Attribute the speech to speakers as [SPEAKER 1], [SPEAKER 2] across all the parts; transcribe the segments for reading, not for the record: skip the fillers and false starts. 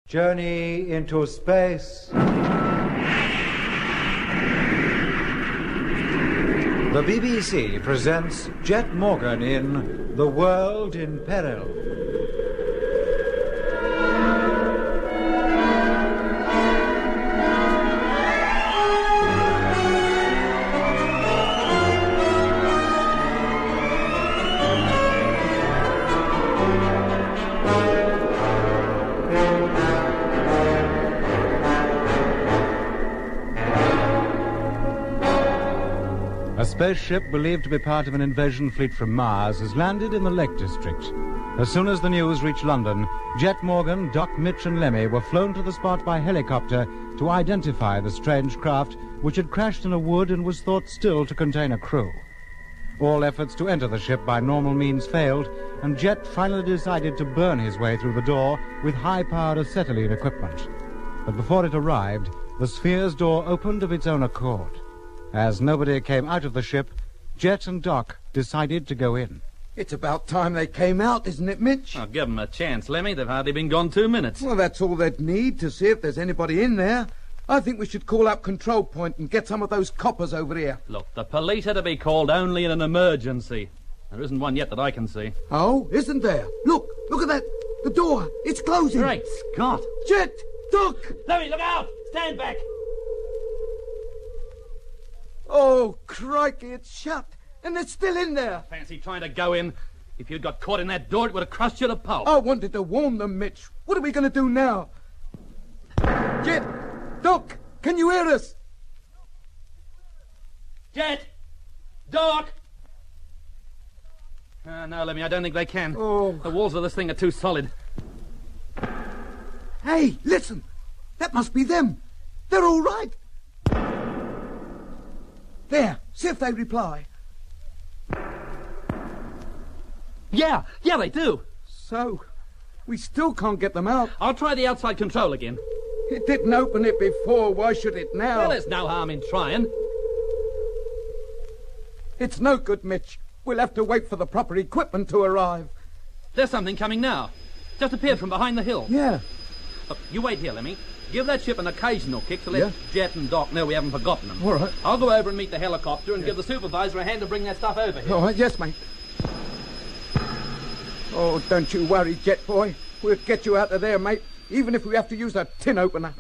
[SPEAKER 1] Journey into space. The BBC presents Jet Morgan in The World in Peril. A spaceship believed to be part of an invasion fleet from Mars has landed in the Lake District. As soon as the news reached London, Jet Morgan, Doc, Mitch and Lemmy were flown to the spot by helicopter to identify the strange craft which had crashed in a wood and was thought still to contain a crew. All efforts to enter the ship by normal means failed, and Jet finally decided to burn his way through the door with high-powered acetylene equipment. But before it arrived, the sphere's door opened of its own accord. As nobody came out of the ship, Jet and Doc decided to go in.
[SPEAKER 2] It's about time they came out, isn't it, Mitch?
[SPEAKER 3] I'll give them a chance, Lemmy. They've hardly been gone 2 minutes.
[SPEAKER 2] Well, that's all they'd need to see if there's anybody in there. I think we should call up Control Point and get some of those coppers over here.
[SPEAKER 3] Look, the police are to be called only in an emergency. There isn't one yet that I can see.
[SPEAKER 2] Oh, isn't there? Look at that. The door. It's closing.
[SPEAKER 3] Great Scott.
[SPEAKER 2] Jet! Doc!
[SPEAKER 3] Lemmy, look out! Stand back!
[SPEAKER 2] Oh, crikey, it's shut. And they're still in there.
[SPEAKER 3] Fancy trying to go in. If you'd got caught in that door, it would have crushed you to pulp.
[SPEAKER 2] I wanted to warn them, Mitch. What are we going to do now? Jet! Doc! Can you hear us?
[SPEAKER 3] Jet! Doc! No, Lemmy, I don't think they can.
[SPEAKER 2] Oh.
[SPEAKER 3] The walls of this thing are too solid.
[SPEAKER 2] Hey, listen. That must be them. They're all right. There, see if they reply.
[SPEAKER 3] Yeah, they do.
[SPEAKER 2] So, we still can't get them out.
[SPEAKER 3] I'll try the outside control again.
[SPEAKER 2] It didn't open it before. Why should it now?
[SPEAKER 3] Well, there's no harm in trying.
[SPEAKER 2] It's no good, Mitch. We'll have to wait for the proper equipment to arrive.
[SPEAKER 3] There's something coming now. Just appeared from behind the hill.
[SPEAKER 2] Yeah.
[SPEAKER 3] Look, you wait here, Lemmy. Give that ship an occasional kick to let Jet and Doc know we haven't forgotten them.
[SPEAKER 2] All right.
[SPEAKER 3] I'll go over and meet the helicopter and give the supervisor a hand to bring that stuff over here.
[SPEAKER 2] All right, yes, mate. Oh, don't you worry, Jet boy. We'll get you out of there, mate, even if we have to use a tin opener.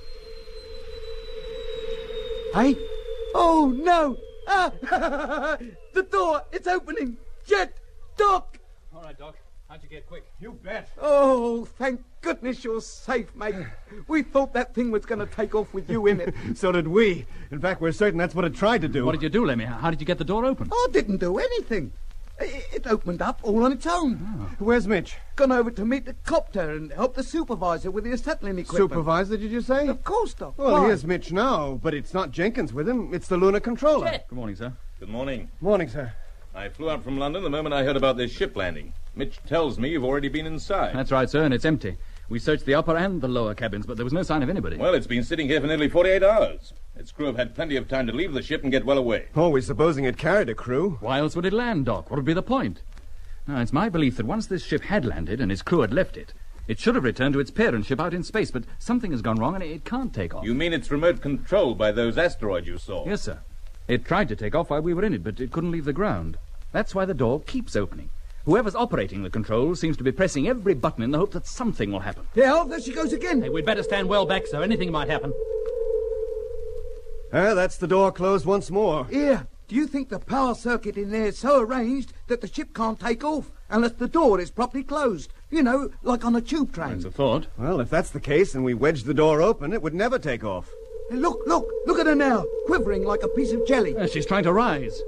[SPEAKER 2] Hey? Oh, no! Ah! The door! It's opening! Jet! Doc!
[SPEAKER 3] All right, Doc. How'd you get quick?
[SPEAKER 4] You bet.
[SPEAKER 2] Oh, thank goodness you're safe, mate. We thought that thing was going to take off with you in it.
[SPEAKER 4] So did we. In fact, we're certain that's what it tried to do.
[SPEAKER 3] What did you do, Lemmy? How did you get the door open?
[SPEAKER 2] I didn't do anything. It opened up all on its own.
[SPEAKER 4] Oh. Where's Mitch?
[SPEAKER 2] Gone over to meet the copter and help the supervisor with the acetylene equipment.
[SPEAKER 4] Supervisor, did you say?
[SPEAKER 2] Of course, Doc.
[SPEAKER 4] Well,
[SPEAKER 2] Why?
[SPEAKER 4] here's Mitch now, but it's not Jenkins with him. It's the lunar controller.
[SPEAKER 3] Jet. Good morning, sir.
[SPEAKER 5] Good morning.
[SPEAKER 4] Morning, sir.
[SPEAKER 5] I flew out from London the moment I heard about this ship landing. Mitch tells me you've already been inside.
[SPEAKER 3] That's right, sir, and it's empty. We searched the upper and the lower cabins, but there was no sign of anybody.
[SPEAKER 5] Well, it's been sitting here for nearly 48 hours. Its crew have had plenty of time to leave the ship and get well away.
[SPEAKER 4] Always supposing it carried a crew.
[SPEAKER 3] Why else would it land, Doc? What would be the point? Now, it's my belief that once this ship had landed and its crew had left it, it should have returned to its parent ship out in space, but something has gone wrong and it can't take off.
[SPEAKER 5] You mean it's remote controlled by those asteroids you saw?
[SPEAKER 3] Yes, sir. It tried to take off while we were in it, but it couldn't leave the ground. That's why the door keeps opening. Whoever's operating the controls seems to be pressing every button in the hope that something will happen.
[SPEAKER 2] Yeah, there she goes again.
[SPEAKER 3] Hey, we'd better stand well back, sir. Anything might happen.
[SPEAKER 4] That's the door closed once more.
[SPEAKER 2] Here, do you think the power circuit in there is so arranged that the ship can't take off unless the door is properly closed? You know, like on a tube train.
[SPEAKER 3] That's a thought.
[SPEAKER 4] Well, if that's the case and we wedged the door open, it would never take off.
[SPEAKER 2] Hey, look at her now, quivering like a piece of jelly.
[SPEAKER 3] She's trying to rise.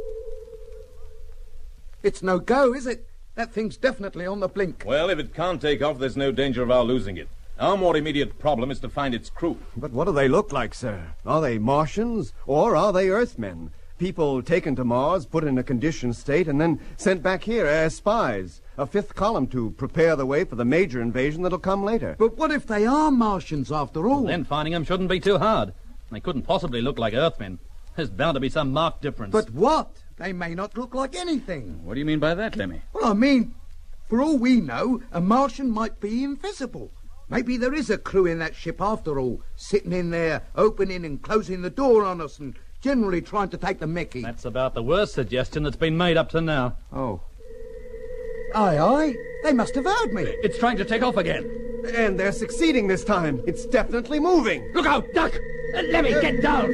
[SPEAKER 2] It's no go, is it? That thing's definitely on the blink.
[SPEAKER 5] Well, if it can't take off, there's no danger of our losing it. Our more immediate problem is to find its crew.
[SPEAKER 4] But what do they look like, sir? Are they Martians or are they Earthmen? People taken to Mars, put in a conditioned state, and then sent back here as spies. A fifth column to prepare the way for the major invasion that'll come later.
[SPEAKER 2] But what if they are Martians after all?
[SPEAKER 3] Then finding them shouldn't be too hard. They couldn't possibly look like Earthmen. There's bound to be some marked difference.
[SPEAKER 2] But what? They may not look like anything.
[SPEAKER 3] What do you mean by that, Lemmy?
[SPEAKER 2] Well, I mean, for all we know, a Martian might be invisible. Maybe there is a crew in that ship after all, sitting in there, opening and closing the door on us and generally trying to take the mickey.
[SPEAKER 6] That's about the worst suggestion that's been made up to now.
[SPEAKER 2] Oh. Aye. They must have heard me.
[SPEAKER 3] It's trying to take off again.
[SPEAKER 4] And they're succeeding this time. It's definitely moving.
[SPEAKER 3] Look out, Duck! Let me get down!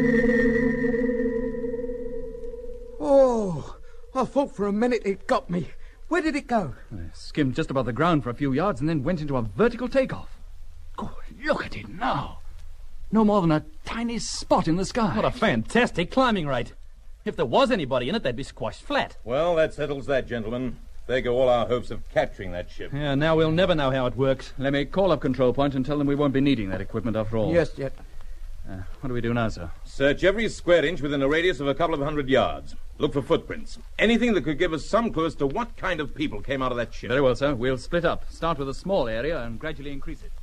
[SPEAKER 2] Oh, I thought for a minute it got me. Where did it go?
[SPEAKER 3] I skimmed just above the ground for a few yards and then went into a vertical takeoff. Good, look at it now. No more than a tiny spot in the sky.
[SPEAKER 6] What a fantastic climbing rate. If there was anybody in it, they'd be squashed flat.
[SPEAKER 5] Well, that settles that, gentlemen. There go all our hopes of capturing that ship.
[SPEAKER 6] Yeah, now we'll never know how it works.
[SPEAKER 3] Let me call up control point and tell them we won't be needing that equipment after all.
[SPEAKER 2] Yes, Jet.
[SPEAKER 3] What do we do now, sir?
[SPEAKER 5] Search every square inch within a radius of a couple of 100 yards. Look for footprints. Anything that could give us some clue as to what kind of people came out of that ship.
[SPEAKER 3] Very well, sir. We'll split up. Start with a small area and gradually increase it.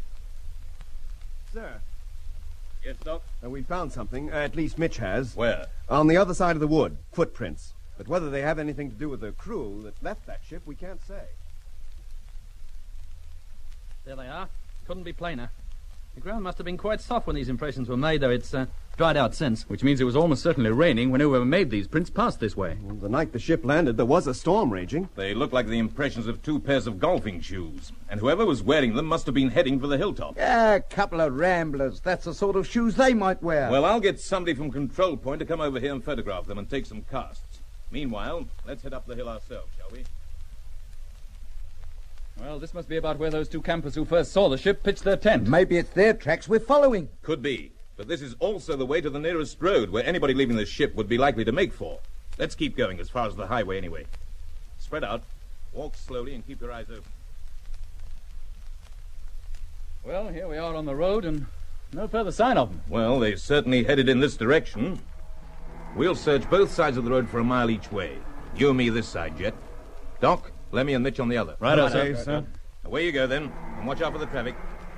[SPEAKER 4] Sir,
[SPEAKER 5] Yes, Doc?
[SPEAKER 4] we found something. At least Mitch has.
[SPEAKER 5] Where?
[SPEAKER 4] On the other side of the wood. Footprints. But whether they have anything to do with the crew that left that ship, we can't say.
[SPEAKER 6] There they are. Couldn't be plainer. The ground must have been quite soft when these impressions were made, though it's dried out since.
[SPEAKER 3] Which means it was almost certainly raining when whoever made these prints passed this way.
[SPEAKER 4] Well, the night the ship landed, there was a storm raging.
[SPEAKER 5] They look like the impressions of 2 pairs of golfing shoes. And whoever was wearing them must have been heading for the hilltop.
[SPEAKER 2] A couple of ramblers. That's the sort of shoes they might wear.
[SPEAKER 5] Well, I'll get somebody from Control Point to come over here and photograph them and take some casts. Meanwhile, let's head up the hill ourselves, shall we?
[SPEAKER 3] Well, this must be about where those 2 campers who first saw the ship pitched their tent.
[SPEAKER 2] Maybe it's their tracks we're following.
[SPEAKER 5] Could be. But this is also the way to the nearest road where anybody leaving the ship would be likely to make for. Let's keep going as far as the highway anyway. Spread out. Walk slowly and keep your eyes open.
[SPEAKER 3] Well, here we are on the road and no further sign of them.
[SPEAKER 5] Well, they certainly headed in this direction. We'll search both sides of the road for a mile each way. You and me this side, Jet. Doc, Lemmy and Mitch on the other.
[SPEAKER 3] Right, sir.
[SPEAKER 5] Away you go, then. And watch out for the traffic.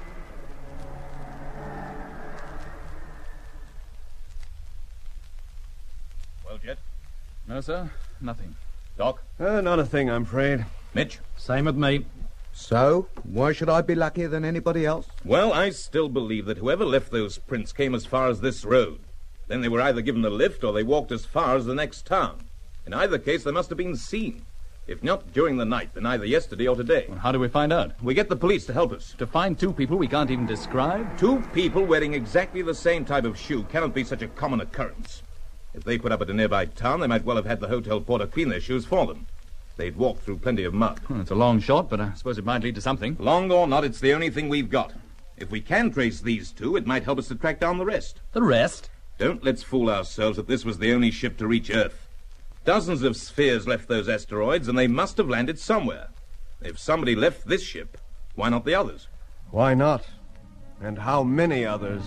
[SPEAKER 5] Well, Jet?
[SPEAKER 3] No, sir. Nothing.
[SPEAKER 5] Doc?
[SPEAKER 4] Not a thing, I'm afraid.
[SPEAKER 5] Mitch?
[SPEAKER 6] Same with me.
[SPEAKER 2] So, why should I be luckier than anybody else?
[SPEAKER 5] Well, I still believe that whoever left those prints came as far as this road. Then they were either given a lift or they walked as far as the next town. In either case, they must have been seen. If not during the night, then either yesterday or today.
[SPEAKER 3] Well, how do we find out?
[SPEAKER 5] We get the police to help us.
[SPEAKER 3] To find 2 people we can't even describe?
[SPEAKER 5] 2 people wearing exactly the same type of shoe cannot be such a common occurrence. If they put up at a nearby town, they might well have had the hotel porter clean their shoes for them. They'd walked through plenty of mud.
[SPEAKER 3] Well, it's a long shot, but I suppose it might lead to something.
[SPEAKER 5] Long or not, it's the only thing we've got. If we can trace these 2, it might help us to track down the rest.
[SPEAKER 6] The rest?
[SPEAKER 5] Don't let's fool ourselves that this was the only ship to reach Earth. Dozens of spheres left those asteroids, and they must have landed somewhere. If somebody left this ship, why not the others?
[SPEAKER 4] Why not? And how many others?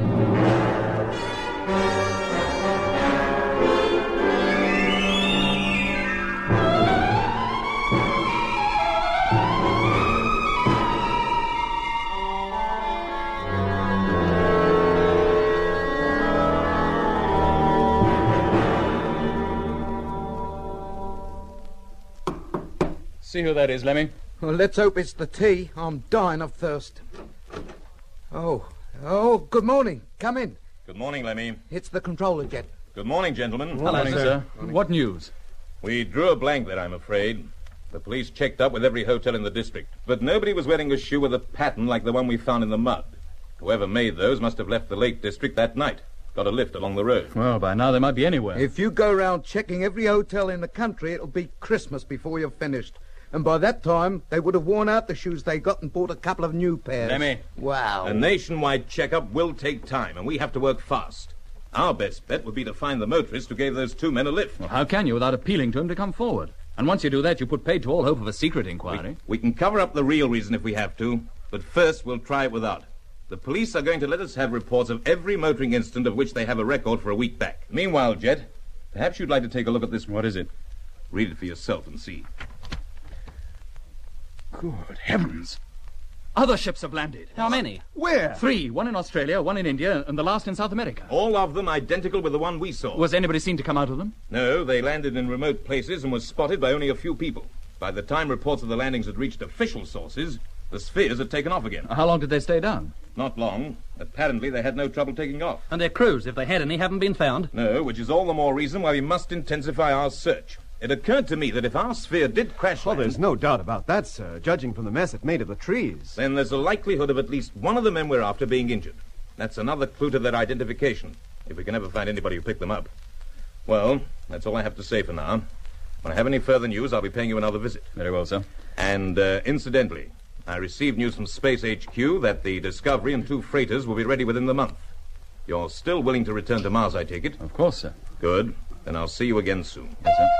[SPEAKER 3] See who that is, Lemmy.
[SPEAKER 2] Well, let's hope it's the tea. I'm dying of thirst. Oh, good morning. Come in.
[SPEAKER 5] Good morning, Lemmy.
[SPEAKER 2] It's the controller, Jet.
[SPEAKER 5] Good morning, gentlemen.
[SPEAKER 3] Hello, sir. What news?
[SPEAKER 5] We drew a blank there, I'm afraid. The police checked up with every hotel in the district, but nobody was wearing a shoe with a pattern like the one we found in the mud. Whoever made those must have left the Lake District that night. Got a lift along the road.
[SPEAKER 3] Well, by now they might be anywhere.
[SPEAKER 2] If you go round checking every hotel in the country, it'll be Christmas before you're finished. And by that time, they would have worn out the shoes they got and bought a couple of new pairs.
[SPEAKER 3] Lemmy.
[SPEAKER 2] Wow.
[SPEAKER 5] A nationwide checkup will take time, and we have to work fast. Our best bet would be to find the motorist who gave those 2 men a lift.
[SPEAKER 3] Well, how can you without appealing to him to come forward? And once you do that, you put paid to all hope of a secret inquiry.
[SPEAKER 5] We can cover up the real reason if we have to, but first we'll try it without. The police are going to let us have reports of every motoring incident of which they have a record for a week back. Meanwhile, Jet, perhaps you'd like to take a look at this.
[SPEAKER 3] What is it?
[SPEAKER 5] Read it for yourself and see.
[SPEAKER 3] Good heavens. Other ships have landed.
[SPEAKER 6] How many?
[SPEAKER 4] Where?
[SPEAKER 3] 3. 1 in Australia, 1 in India, and the last in South America.
[SPEAKER 5] All of them identical with the one we saw.
[SPEAKER 3] Was anybody seen to come out of them?
[SPEAKER 5] No, they landed in remote places and was spotted by only a few people. By the time reports of the landings had reached official sources, The spheres had taken off again.
[SPEAKER 3] How long did they stay down?
[SPEAKER 5] Not long. Apparently they had no trouble taking off.
[SPEAKER 6] And their crews, if they had any, haven't been found?
[SPEAKER 5] No, which is all the more reason why we must intensify our search. It occurred to me that if our sphere did crash
[SPEAKER 4] Well,
[SPEAKER 5] land,
[SPEAKER 4] there's no doubt about that, sir, judging from the mess it made of the trees.
[SPEAKER 5] then there's a likelihood of at least one of the men we're after being injured. That's another clue to their identification, if we can ever find anybody who picked them up. Well, that's all I have to say for now. When I have any further news, I'll be paying you another visit.
[SPEAKER 3] Very well, sir.
[SPEAKER 5] And, incidentally, I received news from Space HQ that the Discovery and 2 freighters will be ready within the month. You're still willing to return to Mars, I take it?
[SPEAKER 3] Of course, sir.
[SPEAKER 5] Good. Then I'll see you again soon.
[SPEAKER 3] Yes, sir.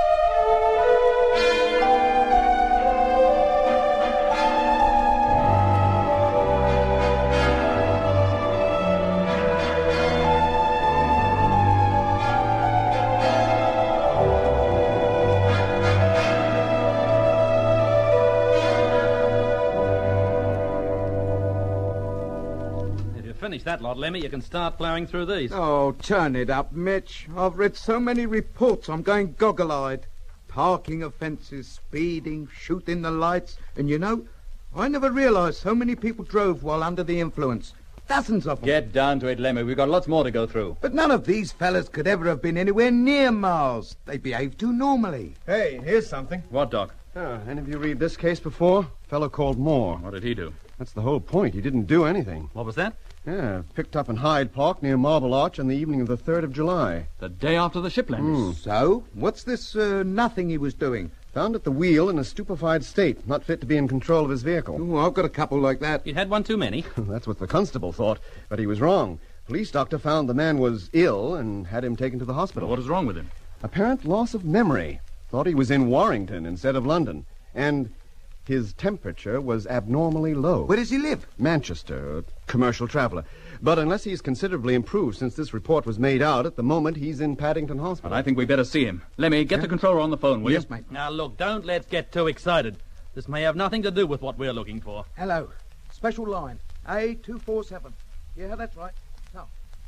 [SPEAKER 6] Finish that lot, Lemmy. You can start ploughing through these.
[SPEAKER 2] Oh, turn it up, Mitch. I've read so many reports I'm going goggle-eyed. Parking offences, speeding, shooting the lights. And you know, I never realised so many people drove while under the influence. Dozens of them.
[SPEAKER 3] Get down to it, Lemmy. We've got lots more to go through.
[SPEAKER 2] But none of these fellas could ever have been anywhere near Mars. They behave too normally.
[SPEAKER 4] Hey, here's something.
[SPEAKER 3] What, Doc?
[SPEAKER 4] Any of you read this case before? Fellow called Moore.
[SPEAKER 3] What did he do?
[SPEAKER 4] That's the whole point. He didn't do anything.
[SPEAKER 6] What was that?
[SPEAKER 4] Yeah, picked up in Hyde Park near Marble Arch on the evening of the 3rd of July.
[SPEAKER 3] The day after the ship landed.
[SPEAKER 2] So, what's this nothing he was doing?
[SPEAKER 4] Found at the wheel in a stupefied state, not fit to be in control of his vehicle.
[SPEAKER 2] Oh, I've got a couple like that.
[SPEAKER 6] You had one too many.
[SPEAKER 4] That's what the constable thought, but he was wrong. Police doctor found the man was ill and had him taken to the hospital.
[SPEAKER 3] What is wrong with him?
[SPEAKER 4] Apparent loss of memory. Thought he was in Warrington instead of London. And his temperature was abnormally low.
[SPEAKER 2] Where does he live?
[SPEAKER 4] Manchester, a commercial traveler. But unless he's considerably improved since this report was made out, at the moment he's in Paddington Hospital.
[SPEAKER 3] But I think we better see him. Lemmy, get the controller on the phone, will
[SPEAKER 2] Yes,
[SPEAKER 3] you?
[SPEAKER 2] mate.
[SPEAKER 6] Now, look, don't let's get too excited. This may have nothing to do with what we're looking for.
[SPEAKER 2] Hello. Special line. A247. Yeah, that's right. No.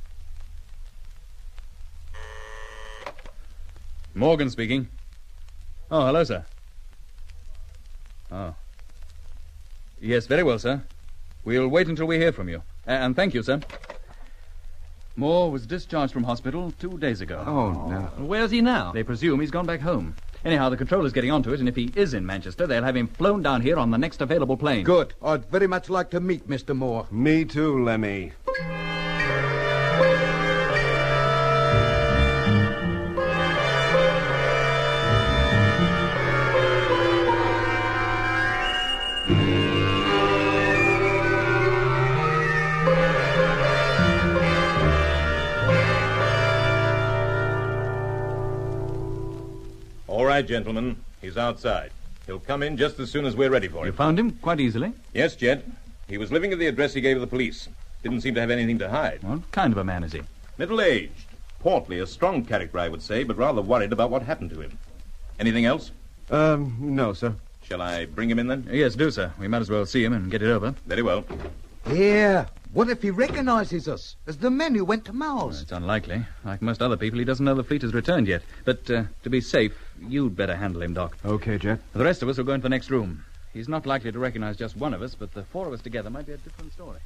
[SPEAKER 3] Morgan speaking. Oh, hello, sir. Oh. Yes, very well, sir. We'll wait until we hear from you. And thank you, sir. Moore was discharged from hospital 2 days ago.
[SPEAKER 2] Oh, no.
[SPEAKER 6] Where's he now?
[SPEAKER 3] They presume he's gone back home. Anyhow, the controller's getting onto it, and if he is in Manchester, they'll have him flown down here on the next available plane.
[SPEAKER 2] Good. I'd very much like to meet Mr. Moore.
[SPEAKER 4] Me too, Lemmy.
[SPEAKER 5] All right, gentlemen. He's outside. He'll come in just as soon as we're ready for
[SPEAKER 3] You
[SPEAKER 5] him.
[SPEAKER 3] found him quite easily?
[SPEAKER 5] Yes, Jet. He was living at the address he gave the police. Didn't seem to have anything to hide.
[SPEAKER 3] What kind of a man is he?
[SPEAKER 5] Middle-aged. Portly, a strong character, I would say, but rather worried about what happened to him. Anything else?
[SPEAKER 4] No, sir.
[SPEAKER 5] Shall I bring him in, then?
[SPEAKER 3] Yes, do, sir. We might as well see him and get it over.
[SPEAKER 5] Very well.
[SPEAKER 2] Yeah. What if he recognizes us as the men who went to Mars?
[SPEAKER 3] It's unlikely. Like most other people, he doesn't know the fleet has returned yet. But to be safe, you'd better handle him, Doc.
[SPEAKER 4] Okay, Jet.
[SPEAKER 3] The rest of us will go into the next room. He's not likely to recognize just one of us, but the 4 of us together might be a different story.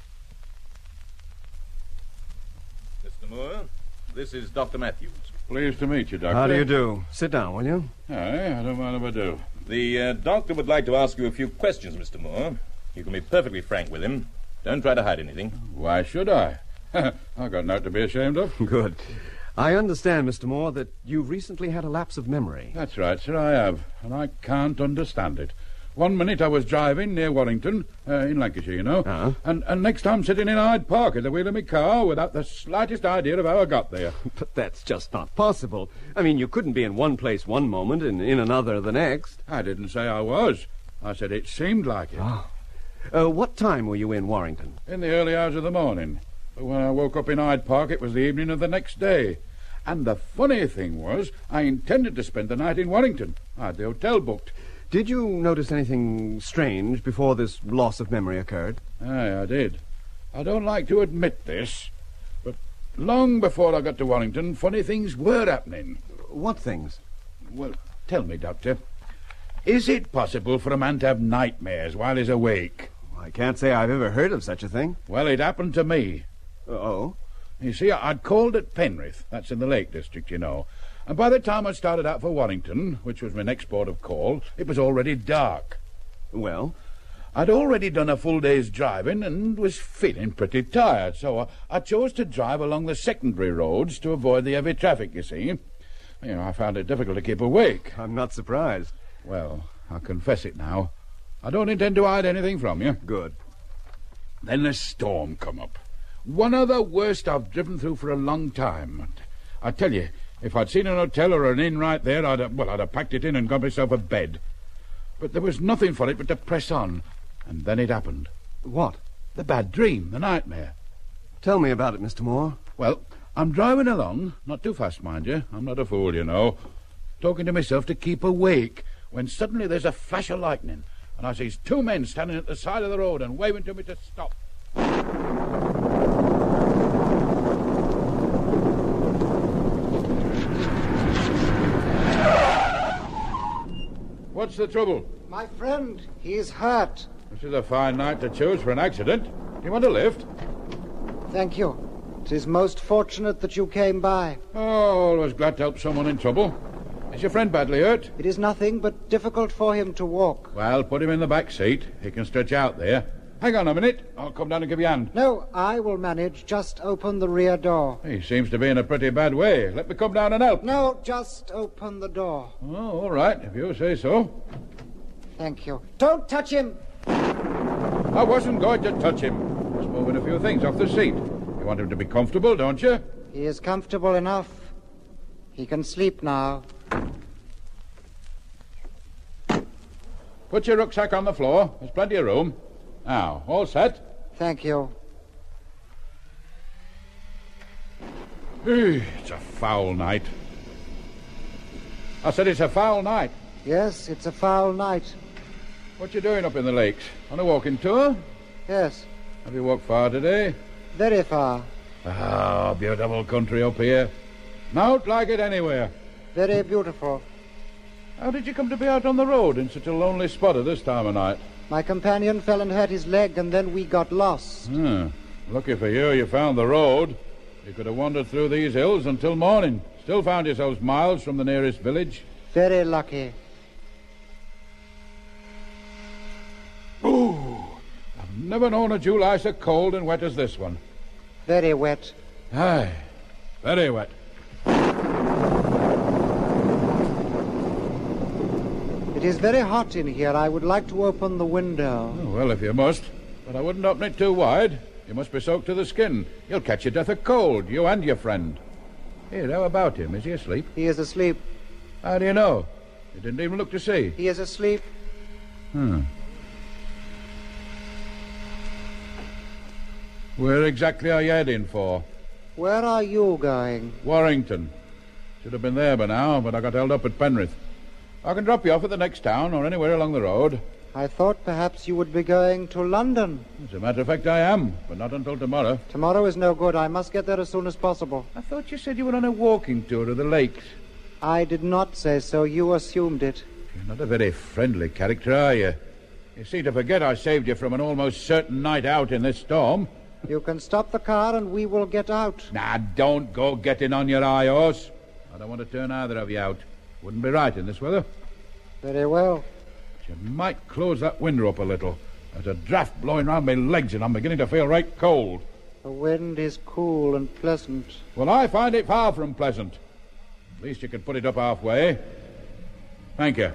[SPEAKER 5] Mr. Moore, this is Dr. Matthews.
[SPEAKER 7] Pleased to meet you, Doctor.
[SPEAKER 4] How do you do? Sit down, will you?
[SPEAKER 7] Aye, I don't mind if I do.
[SPEAKER 5] The doctor would like to ask you a few questions, Mr. Moore. You can be perfectly frank with him. Don't try to hide anything.
[SPEAKER 7] Why should I? I've got nothing to be ashamed of.
[SPEAKER 4] Good. I understand, Mr. Moore, that you've recently had a lapse of memory.
[SPEAKER 7] That's right, sir, I have. And I can't understand it. 1 minute I was driving near Warrington, in Lancashire, you know.
[SPEAKER 4] Uh-huh.
[SPEAKER 7] And next I'm sitting in Hyde Park at the wheel of my car without the slightest idea of how I got there.
[SPEAKER 4] But that's just not possible. I mean, you couldn't be in one place one moment and in another the next.
[SPEAKER 7] I didn't say I was. I said it seemed like it.
[SPEAKER 4] What time were you in Warrington?
[SPEAKER 7] In the early hours of the morning. But when I woke up in Hyde Park, it was the evening of the next day. And the funny thing was, I intended to spend the night in Warrington. I had the hotel booked.
[SPEAKER 4] Did you notice anything strange before this loss of memory occurred?
[SPEAKER 7] Aye, I did. I don't like to admit this, but long before I got to Warrington, funny things were happening.
[SPEAKER 4] What things?
[SPEAKER 7] Well, tell me, Doctor. Is it possible for a man to have nightmares while he's awake?
[SPEAKER 4] I can't say I've ever heard of such a thing.
[SPEAKER 7] Well, it happened to me.
[SPEAKER 4] Oh?
[SPEAKER 7] You see, I'd called at Penrith. That's in the Lake District, you know. And by the time I started out for Warrington, which was my next port of call, it was already dark.
[SPEAKER 4] Well?
[SPEAKER 7] I'd already done a full day's driving and was feeling pretty tired, so I chose to drive along the secondary roads to avoid the heavy traffic, you see. You know, I found it difficult to keep awake.
[SPEAKER 4] I'm not surprised.
[SPEAKER 7] Well, I'll confess it now. I don't intend to hide anything from you.
[SPEAKER 4] Good.
[SPEAKER 7] Then a storm come up. One of the worst I've driven through for a long time. I tell you, if I'd seen an hotel or an inn right there, I'd have packed it in and got myself a bed. But there was nothing for it but to press on. And then it happened.
[SPEAKER 4] What?
[SPEAKER 7] The bad dream, the nightmare.
[SPEAKER 4] Tell me about it, Mr. Moore.
[SPEAKER 7] Well, I'm driving along, not too fast, mind you. I'm not a fool, you know. Talking to myself to keep awake, when suddenly there's a flash of lightning, and I sees two men standing at the side of the road and waving to me to stop. What's the trouble?
[SPEAKER 8] My friend, he's hurt.
[SPEAKER 7] This is a fine night to choose for an accident. Do you want a lift?
[SPEAKER 8] Thank you. It is most fortunate that you came by.
[SPEAKER 7] Oh, always glad to help someone in trouble. Is your friend badly hurt?
[SPEAKER 8] It is nothing but difficult for him to walk.
[SPEAKER 7] Well, put him in the back seat. He can stretch out there. Hang on a minute. I'll come down and give you a hand.
[SPEAKER 8] No, I will manage. Just open the rear door.
[SPEAKER 7] He seems to be in a pretty bad way. Let me come down and help.
[SPEAKER 8] No, just open the door.
[SPEAKER 7] Oh, all right, if you say so.
[SPEAKER 8] Thank you. Don't touch him.
[SPEAKER 7] I wasn't going to touch him. Just moving a few things off the seat. You want him to be comfortable, don't you?
[SPEAKER 8] He is comfortable enough. He can sleep now.
[SPEAKER 7] Put your rucksack on the floor. There's plenty of room. Now, all set?
[SPEAKER 8] Thank you.
[SPEAKER 7] It's a foul night. I said it's a foul night.
[SPEAKER 8] Yes, it's a foul night.
[SPEAKER 7] What you doing up in the lakes? On a walking tour?
[SPEAKER 8] Yes,
[SPEAKER 7] Have you walked far today?
[SPEAKER 8] very far.
[SPEAKER 7] Ah, beautiful country up here. Not like it anywhere.
[SPEAKER 8] Very beautiful.
[SPEAKER 7] How did you come to be out on the road in such a lonely spot at this time of night?
[SPEAKER 8] My companion fell and hurt his leg, and then we got lost.
[SPEAKER 7] Lucky for you, you found the road. You could have wandered through these hills until morning. Still found yourselves miles from the nearest village.
[SPEAKER 8] Very lucky.
[SPEAKER 7] Ooh, I've never known a July so cold and wet as this one.
[SPEAKER 8] Very wet.
[SPEAKER 7] Aye, very wet.
[SPEAKER 8] It is very hot in here. I would like to open the window.
[SPEAKER 7] Oh, well, if you must. But I wouldn't open it too wide. You must be soaked to the skin. You'll catch your death of cold, you and your friend. Here, how about him? Is he asleep?
[SPEAKER 8] He is asleep.
[SPEAKER 7] How do you know? You didn't even look to see.
[SPEAKER 8] He is asleep.
[SPEAKER 7] Where exactly are you heading for?
[SPEAKER 8] Where are you going?
[SPEAKER 7] Warrington. Should have been there by now, but I got held up at Penrith. I can drop you off at the next town or anywhere along the road.
[SPEAKER 8] I thought perhaps you would be going to London.
[SPEAKER 7] As a matter of fact, I am, but not until tomorrow.
[SPEAKER 8] Tomorrow is no good. I must get there as soon as possible.
[SPEAKER 7] I thought you said you were on a walking tour to the lakes.
[SPEAKER 8] I did not say so. You assumed it.
[SPEAKER 7] You're not a very friendly character, are you? You seem to forget I saved you from an almost certain night out in this storm.
[SPEAKER 8] You can stop the car and we will get out.
[SPEAKER 7] Nah, don't go getting on your high horse. I don't want to turn either of you out. Wouldn't be right in this weather.
[SPEAKER 8] Very well.
[SPEAKER 7] But you might close that window up a little. There's a draft blowing round my legs and I'm beginning to feel right cold.
[SPEAKER 8] The wind is cool and pleasant.
[SPEAKER 7] Well, I find it far from pleasant. At least you could put it up halfway. Thank you.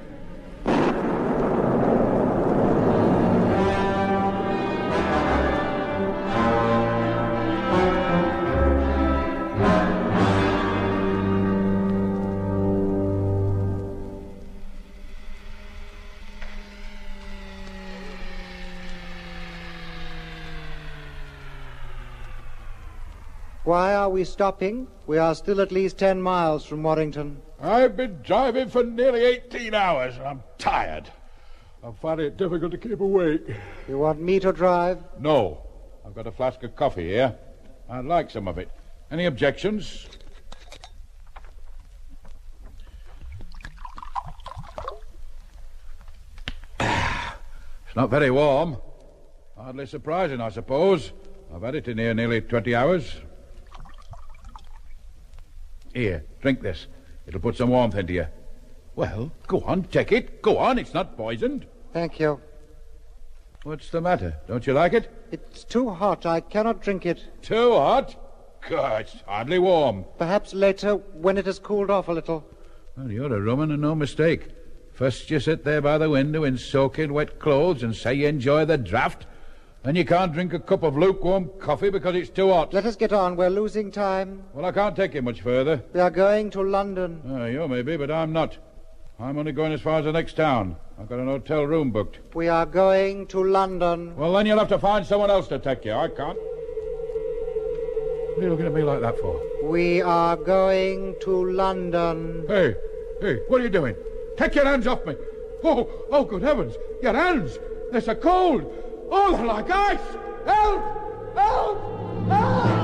[SPEAKER 8] Why are we stopping? We are still at least 10 miles from Warrington.
[SPEAKER 7] I've been driving for nearly 18 hours and I'm tired. I'm finding it difficult to keep awake.
[SPEAKER 8] You want me to drive?
[SPEAKER 7] No. I've got a flask of coffee here. I'd like some of it. Any objections? It's not very warm. Hardly surprising, I suppose. I've had it in here nearly 20 hours. Here, drink this. It'll put some warmth into you. Well, go on, take it. Go on, it's not poisoned.
[SPEAKER 8] Thank you.
[SPEAKER 7] What's the matter? Don't you like it?
[SPEAKER 8] It's too hot. I cannot drink it.
[SPEAKER 7] Too hot? God, it's hardly warm.
[SPEAKER 8] Perhaps later, when it has cooled off a little.
[SPEAKER 7] Well, you're a rum and no mistake. First you sit there by the window in soaking wet clothes and say you enjoy the draught. Then you can't drink a cup of lukewarm coffee because it's too hot.
[SPEAKER 8] Let us get on. We're losing time.
[SPEAKER 7] Well, I can't take you much further.
[SPEAKER 8] We are going to London.
[SPEAKER 7] You may be, but I'm not. I'm only going as far as the next town. I've got an hotel room booked.
[SPEAKER 8] We are going to London.
[SPEAKER 7] Well, then you'll have to find someone else to take you. I can't. What are you looking at me like that for?
[SPEAKER 8] We are going to London.
[SPEAKER 7] Hey, what are you doing? Take your hands off me. Oh, good heavens. Your hands. They're so cold. Oh, they're like ice. Help! Help! Help!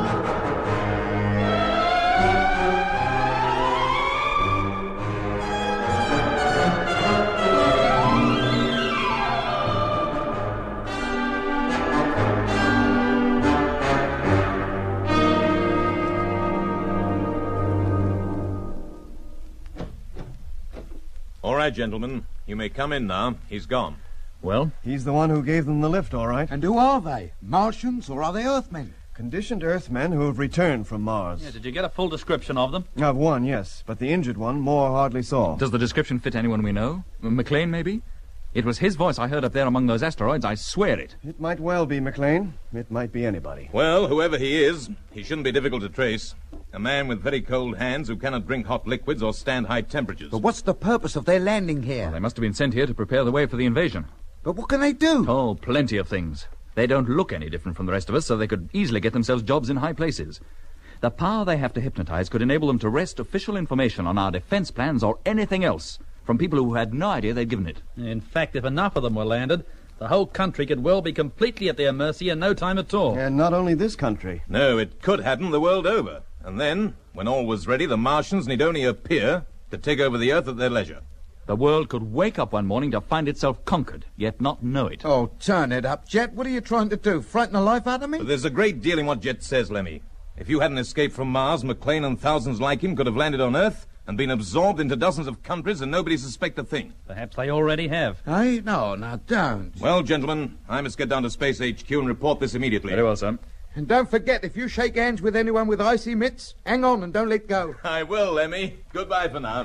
[SPEAKER 5] All right, gentlemen. You may come in now. He's gone.
[SPEAKER 3] Well?
[SPEAKER 4] He's the one who gave them the lift, all right.
[SPEAKER 2] And who are they? Martians or are they Earthmen?
[SPEAKER 4] Conditioned Earthmen who have returned from Mars.
[SPEAKER 6] Yeah, did you get a full description of them?
[SPEAKER 4] Of one, yes, but the injured one Moore hardly saw.
[SPEAKER 3] Does the description fit anyone we know? McLean, maybe? It was his voice I heard up there among those asteroids, I swear it.
[SPEAKER 4] It might well be McLean. It might be anybody.
[SPEAKER 5] Well, whoever he is, he shouldn't be difficult to trace. A man with very cold hands who cannot drink hot liquids or stand high temperatures.
[SPEAKER 2] But what's the purpose of their landing here?
[SPEAKER 3] Well, they must have been sent here to prepare the way for the invasion.
[SPEAKER 2] But what can they do?
[SPEAKER 3] Oh, plenty of things. They don't look any different from the rest of us, so they could easily get themselves jobs in high places. The power they have to hypnotize could enable them to wrest official information on our defense plans or anything else from people who had no idea they'd given it.
[SPEAKER 6] In fact, if enough of them were landed, the whole country could well be completely at their mercy in no time at all.
[SPEAKER 4] And not only this country.
[SPEAKER 5] No, it could happen the world over. And then, when all was ready, the Martians need only appear to take over the Earth at their leisure.
[SPEAKER 3] The world could wake up one morning to find itself conquered, yet not know it.
[SPEAKER 2] Oh, turn it up, Jet. What are you trying to do? Frighten the life out of me?
[SPEAKER 5] But there's a great deal in what Jet says, Lemmy. If you hadn't escaped from Mars, McLean and thousands like him could have landed on Earth and been absorbed into dozens of countries and nobody suspect a thing.
[SPEAKER 6] Perhaps they already have.
[SPEAKER 2] Hey? No, now don't.
[SPEAKER 5] Well, gentlemen, I must get down to Space HQ and report this immediately.
[SPEAKER 3] Very well, sir.
[SPEAKER 2] And don't forget, if you shake hands with anyone with icy mitts, hang on and don't let go.
[SPEAKER 5] I will, Lemmy. Goodbye for now.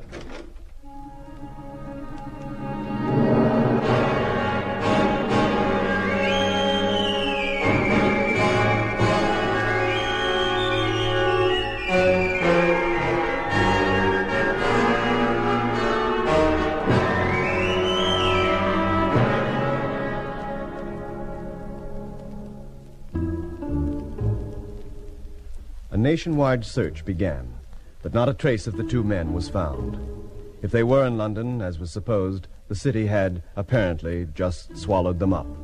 [SPEAKER 4] A nationwide search began, but not a trace of the two men was found. If they were in London, as was supposed, the city had, apparently, just swallowed them up.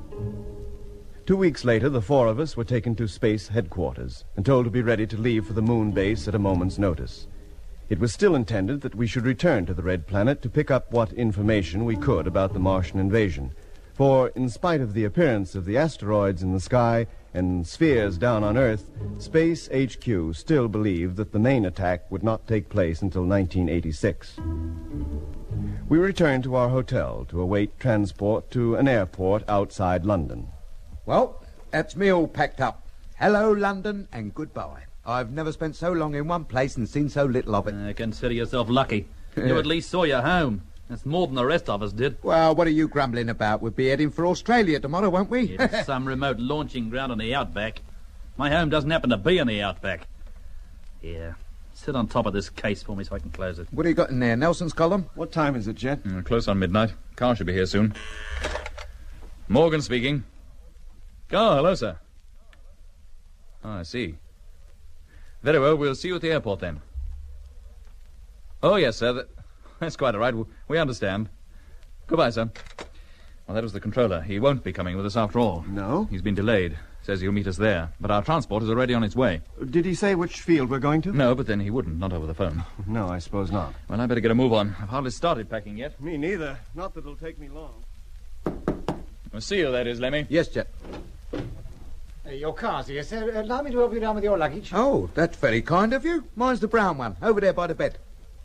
[SPEAKER 4] 2 weeks later, the four of us were taken to space headquarters and told to be ready to leave for the moon base at a moment's notice. It was still intended that we should return to the Red Planet to pick up what information we could about the Martian invasion. For, in spite of the appearance of the asteroids in the sky and spheres down on Earth, Space HQ still believed that the main attack would not take place until 1986. We returned to our hotel to await transport to an airport outside London.
[SPEAKER 2] Well, that's me all packed up. Hello, London, and goodbye. I've never spent so long in one place and seen so little of it.
[SPEAKER 6] Consider yourself lucky. You at least saw your home. That's more than the rest of us did.
[SPEAKER 2] Well, what are you grumbling about? We'll be heading for Australia tomorrow, won't we?
[SPEAKER 6] It's some remote launching ground on the outback. My home doesn't happen to be on the outback. Here, sit on top of this case for me so I can close it.
[SPEAKER 2] What do you got in there, Nelson's column?
[SPEAKER 4] What time is it, Jet?
[SPEAKER 3] Close on midnight. Car should be here soon. Morgan speaking. Oh, hello, sir. Oh, I see. Very well, we'll see you at the airport then. Oh, yes, sir. That's quite all right. We understand. Goodbye, sir. Well, that was the controller. He won't be coming with us after all.
[SPEAKER 4] No?
[SPEAKER 3] He's been delayed. Says he'll meet us there. But our transport is already on its way.
[SPEAKER 4] Did he say which field we're going to?
[SPEAKER 3] No, but then he wouldn't. Not over the phone.
[SPEAKER 4] No, I suppose not.
[SPEAKER 3] Well, I better get a move on. I've hardly started packing yet.
[SPEAKER 4] Me neither. Not that it'll take me long.
[SPEAKER 3] We'll see you, that is, Lemmy.
[SPEAKER 2] Yes, Jet.
[SPEAKER 9] Your car's here, sir. Allow me to help you down with your luggage.
[SPEAKER 2] Oh, that's very kind of you. Mine's the brown one, over there by the bed.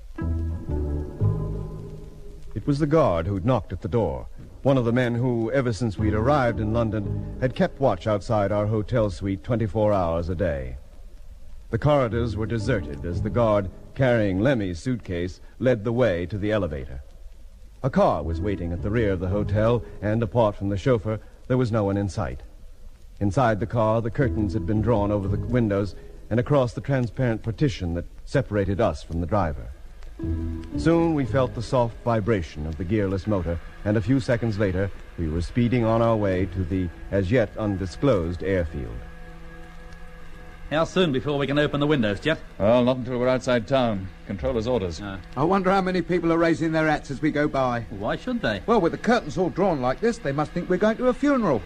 [SPEAKER 4] It was the guard who'd knocked at the door. One of the men who, ever since we'd arrived in London, had kept watch outside our hotel suite 24 hours a day. The corridors were deserted as the guard, carrying Lemmy's suitcase, led the way to the elevator. A car was waiting at the rear of the hotel, and apart from the chauffeur, there was no one in sight. Inside the car, the curtains had been drawn over the windows and across the transparent partition that separated us from the driver. Soon we felt the soft vibration of the gearless motor, and a few seconds later we were speeding on our way to the as yet undisclosed airfield.
[SPEAKER 6] How soon before we can open the windows, Jet?
[SPEAKER 3] Well, not until we're outside town. Controller's orders.
[SPEAKER 2] I wonder how many people are raising their hats as we go by.
[SPEAKER 6] Why should they?
[SPEAKER 2] Well, with the curtains all drawn like this, they must think we're going to a funeral.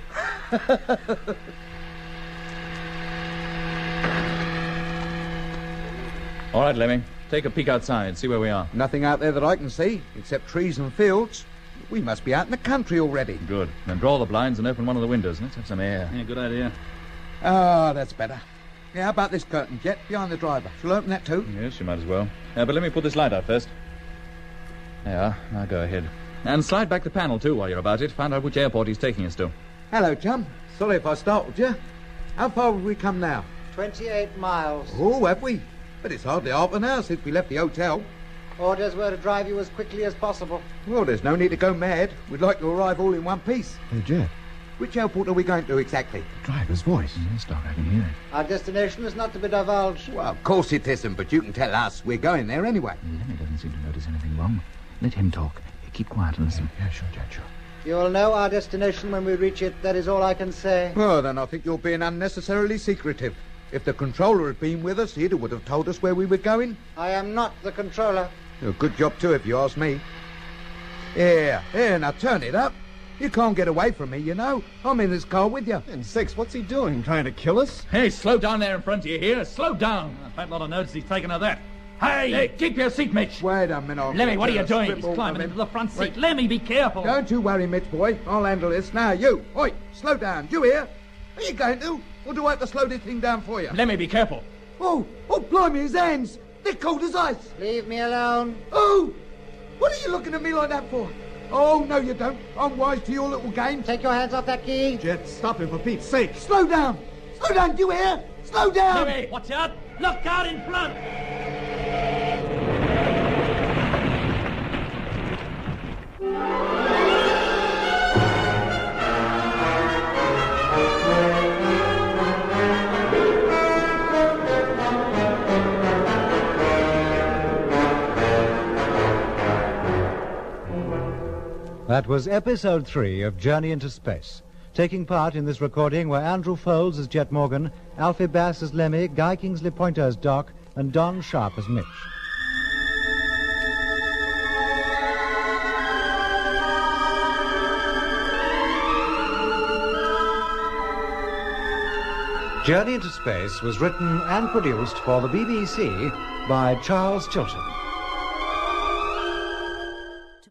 [SPEAKER 3] All right, Lemmy. Take a peek outside, see where we are.
[SPEAKER 2] Nothing out there that I can see, except trees and fields. We must be out in the country already.
[SPEAKER 3] Good. Then draw the blinds and open one of the windows. Let's have some air.
[SPEAKER 6] Yeah, good idea.
[SPEAKER 2] Ah, that's better. Yeah, how about this curtain, Jet, behind the driver? Shall I open that too?
[SPEAKER 3] Yes, you might as well. But let me put this light out first. There you are. Now go ahead. And slide back the panel, too, while you're about it. Find out which airport he's taking us to.
[SPEAKER 2] Hello, chum. Sorry if I startled you. How far have we come now?
[SPEAKER 8] 28 miles.
[SPEAKER 2] Oh, have we? But it's hardly half an hour since we left the hotel.
[SPEAKER 8] Orders were to drive you as quickly as possible.
[SPEAKER 2] Well, there's no need to go mad. We'd like to arrive all in one piece.
[SPEAKER 4] Hey, Jet,
[SPEAKER 2] Which airport are we going to exactly?
[SPEAKER 4] the driver's voice.
[SPEAKER 3] Yes, Doc, I can hear it.
[SPEAKER 8] Our destination is not to be divulged.
[SPEAKER 2] Well, of course it isn't, but you can tell us. We're going there anyway.
[SPEAKER 10] Lemmy doesn't seem to notice anything wrong. Let him talk. Keep quiet and listen.
[SPEAKER 4] Yeah, sure, Jet, sure.
[SPEAKER 8] You'll know our destination when we reach it. That is all I can say.
[SPEAKER 2] Well, then I think you're being unnecessarily secretive. If the controller had been with us, he would have told us where we were going.
[SPEAKER 8] I am not the controller.
[SPEAKER 2] A good job, too, if you ask me. Here, now turn it up. You can't get away from me, you know. I'm in this car with you.
[SPEAKER 4] And Six, what's he doing? Trying to kill us?
[SPEAKER 6] Hey, slow down there in front of you here. Slow down. A fat lot of notice he's taken of that. Hey, keep your seat, Mitch.
[SPEAKER 2] Wait a minute.
[SPEAKER 6] Lemmy, what are you doing? He's climbing into the front seat. Lemmy, be careful.
[SPEAKER 2] Don't you worry, Mitch, boy. I'll handle this. Now, you. Oi, slow down. Do you hear? Are you going to? Or do I have to slow this thing down for you?
[SPEAKER 6] Lemmy, be careful.
[SPEAKER 2] Oh, blimey, his hands. They're cold as ice.
[SPEAKER 8] Leave me alone.
[SPEAKER 2] Oh, what are you looking at me like that for? Oh, no, you don't. I'm wise to your little game.
[SPEAKER 8] Take your hands off that key.
[SPEAKER 4] Jet, stop him for Pete's sake.
[SPEAKER 2] Slow down. Slow down, do you hear? Slow down.
[SPEAKER 6] Lemmy, watch out. Look out in front.
[SPEAKER 1] That was episode 3 of Journey into Space. Taking part in this recording were Andrew Foulds as Jet Morgan, Alfie Bass as Lemmy, Guy Kingsley Pointer as Doc, and Don Sharp as Mitch. Journey into Space was written and produced for the BBC by Charles Chilton.